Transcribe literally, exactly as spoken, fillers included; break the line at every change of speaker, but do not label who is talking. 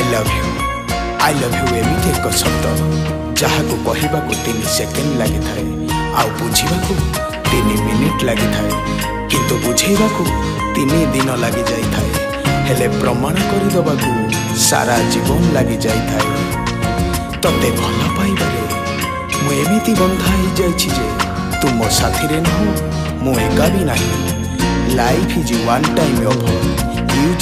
I love you I love you एमती एक शब्द जहाँ को कहवा को तीन सेकेंड लगी थाए आ बुझा तीन मिनिट लगी थाए किंतु बुझेबा को तीन दिन लगी जाई थाए हेले प्रमाण करदेवा को सारा जीवन लगी जाई थाए तते भल पाइबारे मु एमिति बंधा ही जाइछि जे तू मो साथी रे न मु एका भी नहीं life is one time offer use